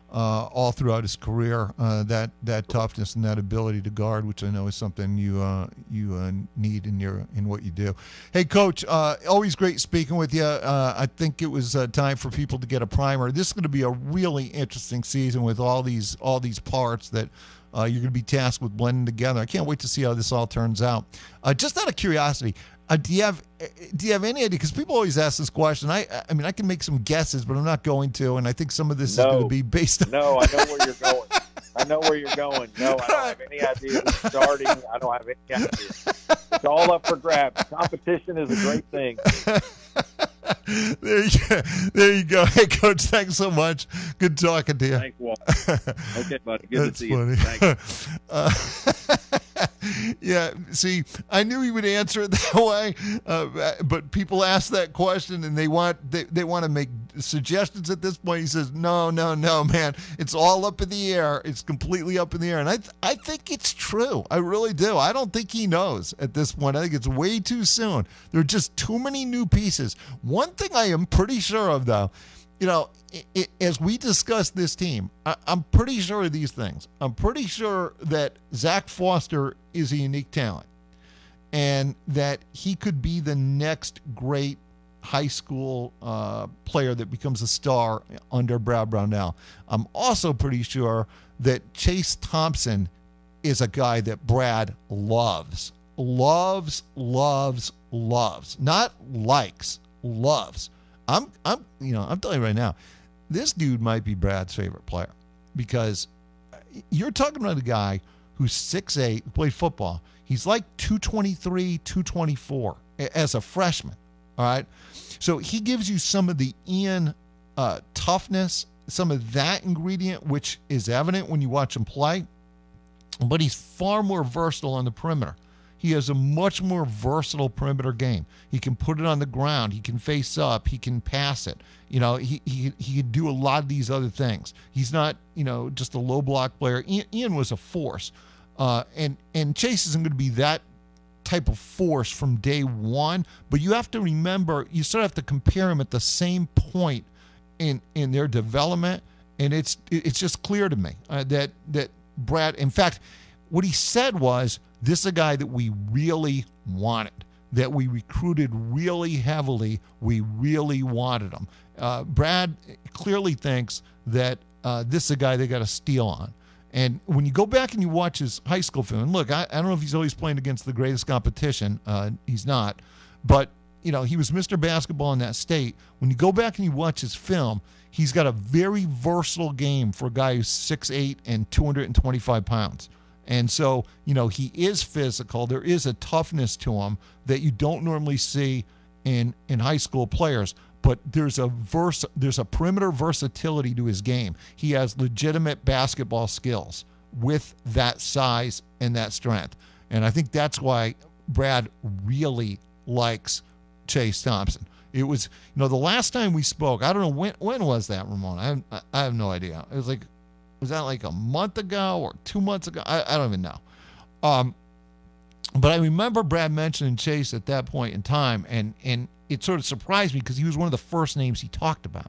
uh, all throughout his career. Uh, that that toughness and that ability to guard, which I know is something you uh, you uh, need in your in what you do. Hey, Coach, uh, always great speaking with you. Uh, I think it was uh, time for people to get a primer. This is going to be a really interesting season with all these all these parts that uh, you're going to be tasked with blending together. I can't wait to see how this all turns out. Uh, just out of curiosity. Uh, do you have do you have any idea? Because people always ask this question. I I mean, I can make some guesses, but I'm not going to. And I think some of this no. is going to be based on. No, I know where you're going. I know where you're going. No, I don't have any idea who's starting. I don't have any idea. It's all up for grabs. Competition is a great thing. There you go. There you go. Hey, Coach, thanks so much. Good talking to you. Thanks, Walt. Okay, buddy. Good That's to see funny. you. Thanks. Uh, yeah, see, I knew he would answer it that way, uh, but people ask that question and they want they, they want to make suggestions at this point. He says, no, no, no, man. It's all up in the air. It's completely up in the air. And I, th- I think it's true. I really do. I don't think he knows at this point. I think it's way too soon. There are just too many new pieces. One thing I am pretty sure of, though, you know, it, it, as we discuss this team, I, I'm pretty sure of these things. I'm pretty sure that Zach Foster is a unique talent and that he could be the next great high school uh, player that becomes a star under Brad Brownell. I'm also pretty sure that Chase Thompson is a guy that Brad loves, loves, loves, loves, not likes, loves. I'm, I'm, you know, I'm telling you right now, this dude might be Brad's favorite player because you're talking about a guy who's six eight, who played football. He's like two twenty-three, two twenty-four as a freshman. All right. So he gives you some of the Ian uh, toughness, some of that ingredient, which is evident when you watch him play, but he's far more versatile on the perimeter. He has a much more versatile perimeter game. He can put it on the ground. He can face up. He can pass it. You know, he he he can do a lot of these other things. He's not, you know, just a low block player. Ian, Ian was a force, uh, and and Chase isn't going to be that type of force from day one. But you have to remember, you sort of have to compare him at the same point in in their development, and it's it's just clear to me uh, that that Brad. In fact, what he said was, this is a guy that we really wanted, that we recruited really heavily. We really wanted him. Uh, Brad clearly thinks that uh, this is a guy they got a steal on. And when you go back and you watch his high school film, and look, I, I don't know if he's always playing against the greatest competition. Uh, he's not. But, you know, he was Mister Basketball in that state. When you go back and you watch his film, he's got a very versatile game for a guy who's six eight and two hundred twenty-five pounds. And so, you know, he is physical. There is a toughness to him that you don't normally see in, in high school players. But there's a vers- there's a perimeter versatility to his game. He has legitimate basketball skills with that size and that strength. And I think that's why Brad really likes Chase Thompson. It was, you know, the last time we spoke, I don't know, when when was that, Ramon? I have, I have no idea. It was like, was that like a month ago or two months ago? I, I don't even know. Um, but I remember Brad mentioning Chase at that point in time, and and it sort of surprised me because he was one of the first names he talked about.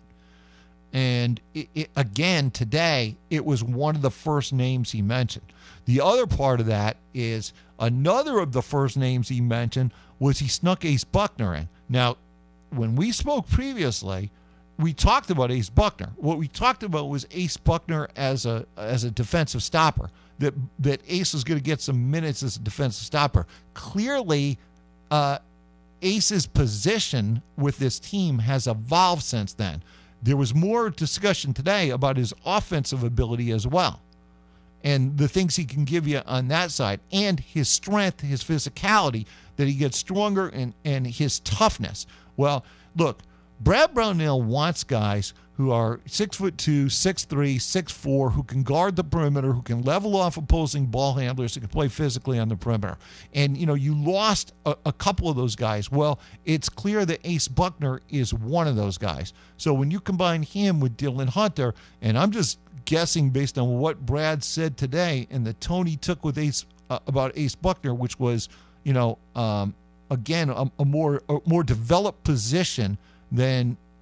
And it, it, again, today, it was one of the first names he mentioned. The other part of that is another of the first names he mentioned was he snuck Ace Buckner in. Now, when we spoke previously, we talked about Ace Buckner. What we talked about was Ace Buckner as a as a defensive stopper, that that Ace was going to get some minutes as a defensive stopper. Clearly, uh, Ace's position with this team has evolved since then. There was more discussion today about his offensive ability as well, and the things he can give you on that side, and his strength, his physicality, that he gets stronger, and, and his toughness. Well, look, Brad Brownell wants guys who are six foot two, six three, six four, who can guard the perimeter, who can level off opposing ball handlers, who can play physically on the perimeter. And, you know, you lost a, a couple of those guys. Well, it's clear that Ace Buckner is one of those guys. So when you combine him with Dylan Hunter, and I'm just guessing based on what Brad said today and the tone he took with Ace uh, about Ace Buckner, which was, you know, um, again, a, a more a more developed position than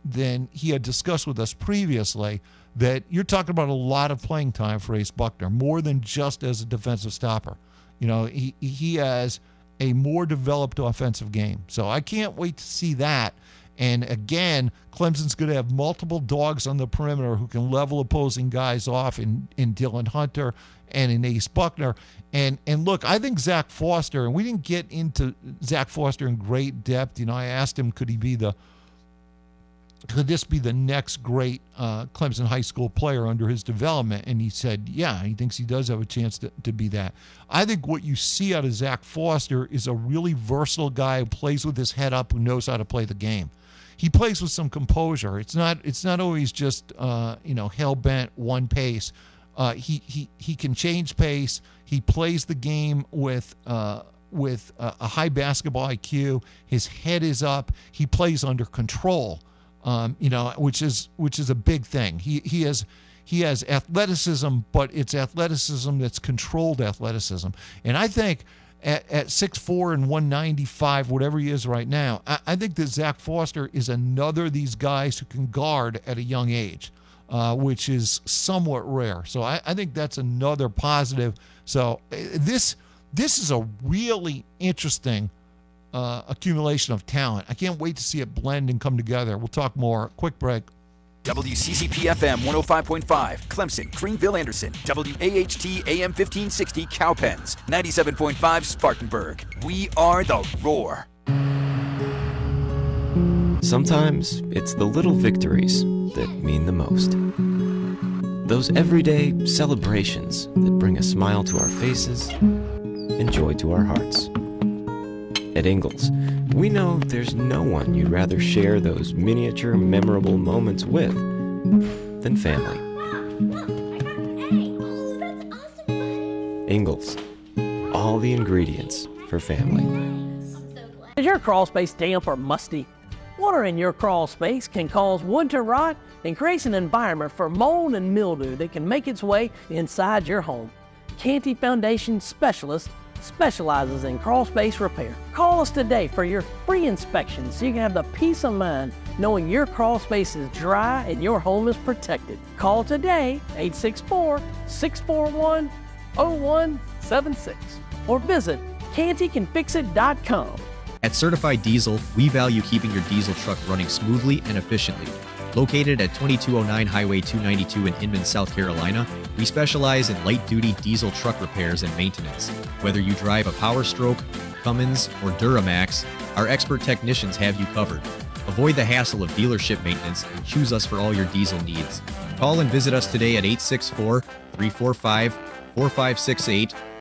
than he had discussed with us previously, that you're talking about a lot of playing time for Ace Buckner, more than just as a defensive stopper. You know, he he has a more developed offensive game. So I can't wait to see that. And again, Clemson's going to have multiple dogs on the perimeter who can level opposing guys off in, in Dylan Hunter and in Ace Buckner. And and look, I think Zach Foster, and we didn't get into Zach Foster in great depth. You know, I asked him, could he be the, could this be the next great uh, Clemson high school player under his development? And he said, yeah, he thinks he does have a chance to, to be that. I think what you see out of Zach Foster is a really versatile guy who plays with his head up, who knows how to play the game. He plays with some composure. It's not it's not always just uh, you know hell bent one pace. Uh, he he he can change pace. He plays the game with uh, with a, a high basketball I Q. His head is up. He plays under control. Um, you know, which is which is a big thing. He he has he has athleticism, but it's athleticism that's controlled athleticism. And I think at, at six foot four and one ninety-five, whatever he is right now, I, I think that Zach Foster is another of these guys who can guard at a young age, uh, which is somewhat rare. So I, I think that's another positive. So uh, this this is a really interesting Uh, accumulation of talent. I can't wait to see it blend and come together. We'll talk more. Quick break. W C C P F M one oh five point five, Clemson, Greenville, Anderson. W A H T A M fifteen sixty, Cowpens. ninety-seven point five, Spartanburg. We are the Roar. Sometimes it's the little victories that mean the most. Those everyday celebrations that bring a smile to our faces and joy to our hearts. At Ingalls, we know there's no one you'd rather share those miniature, memorable moments with than family. Ingalls, all the ingredients for family. Is your crawl space damp or musty? Water in your crawl space can cause wood to rot and create an environment for mold and mildew that can make its way inside your home. Canty Foundation Specialist specializes in crawl space repair. Call us today for your free inspection so you can have the peace of mind knowing your crawl space is dry and your home is protected. Call today, eight six four, six four one, oh one seven six, or visit canty can fix it dot com. At Certified Diesel, we value keeping your diesel truck running smoothly and efficiently. Located at twenty-two oh nine Highway two ninety-two in Inman, South Carolina, we specialize in light-duty diesel truck repairs and maintenance. Whether you drive a Power Stroke, Cummins, or Duramax, our expert technicians have you covered. Avoid the hassle of dealership maintenance and choose us for all your diesel needs. Call and visit us today at eight six four, three four five, four five six eight